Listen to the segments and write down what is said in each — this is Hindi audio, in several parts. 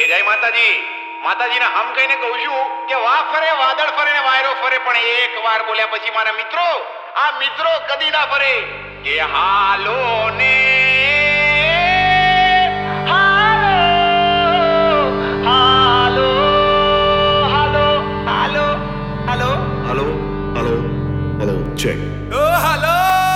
જય માતાજી. માતાજીને હમ કહીને કહું છું કે વાહ ફરે વાદળ ફરે ને વાયરો ફરે, પણ એક વાર બોલ્યા પછી મારા મિત્રો, આ મિત્રો કદી ના ફરે કે હાલો ને હાલો હાલો હાલો હાલો હાલો Hello, hello, hello, check. ઓ હાલો.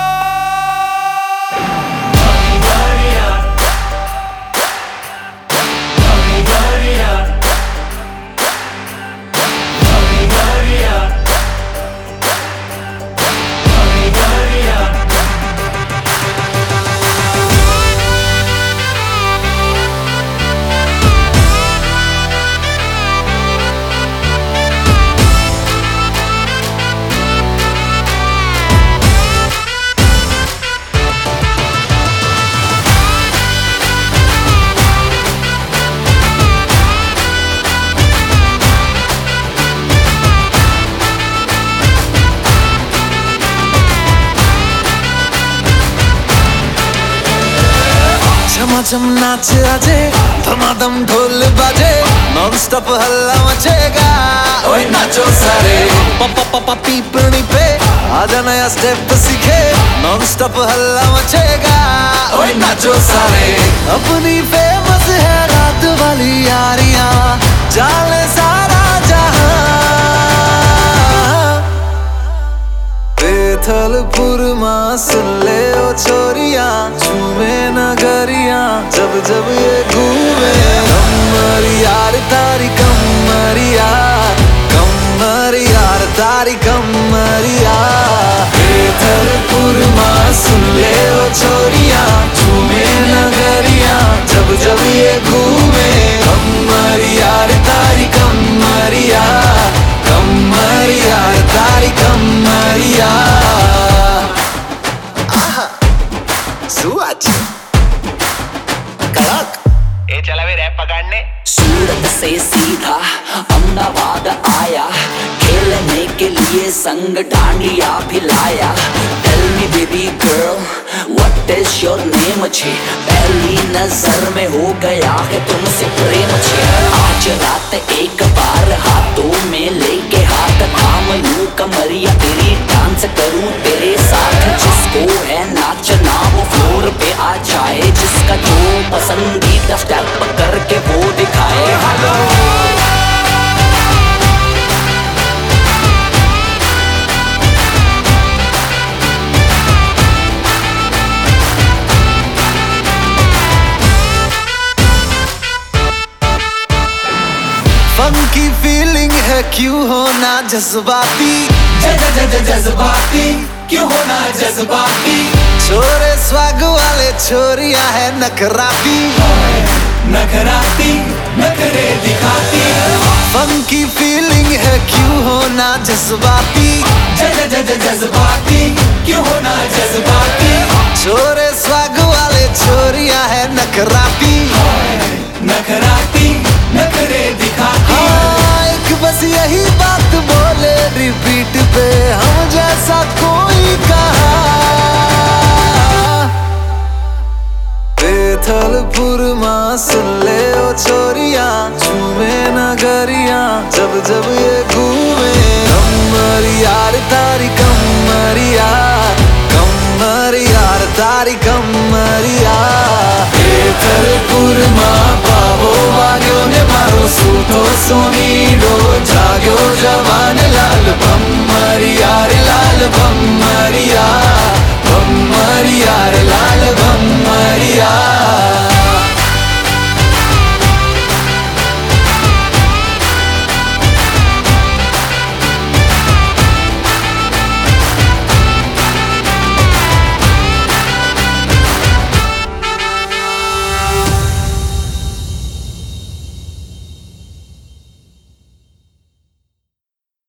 झमाझम नाच आजे, धमाधम ढोल बाजे, नॉन स्टॉप हल्ला मचेगा। ओए नाचो सारे, पापा पापा पीपनी पे आजा नया स्टेप सीखे, नॉन स्टॉप हल्ला मचेगा। ओए नाचो सारे, अपनी फेमस है रात वाली यारियां, जाने सारा जहां। बेथलपुर मां सुन ले ओ छोरियां, झूमे नगरियां जब जब ये घूमे। कमर यार तारी कमर यार, कमर यार तारी कमर यार। बेथलपुर मां सुन ले ओ छोरियां, झूमे नगरियां जब जब ये घूमे। कमर यार तारी कमर यार, कमर यार तारी कमर यार। सुअज कड़क એ ચલાવે રેપ પગાડને. सूरत से सीधा अहमदाबाद आया, खेलने के लिए संग डांडिया भी लाया। Tell me baby girl, what is your name छे? पहली नजर में हो गया है तुमसे प्रेम छे। आज रात एक बार हाथों में लेके हाथ थाम लूं कमरिया तेरी, डांस करूं तेरे साथ। जिसको है नाचना वो फ्लोर पे आ जाए, जिसका जो पसंदीदा स्टेप करके वो दिखाए। हेलो फंकी फीलिंग है क्यों होना जज्बाती, जज्बाती क्यों होना जज्बाती। छोरे स्वाग वाले छोरिया है नखराती, नखराती नखरे दिखाती। फंकी फीलिंग है क्यों होना जज्बाती, जज्बाती क्यों होना जज्बाती। छोरे स्वाग वाले छोरिया है नखराती, नखराती नखरे दिखाती। हाँ एक बस यही बात बोले रिपीट पे, हम जैसा कोई कहा। बेथलपुर मां सुन ले ओ छोरियां, झूमे नगरियां जब जब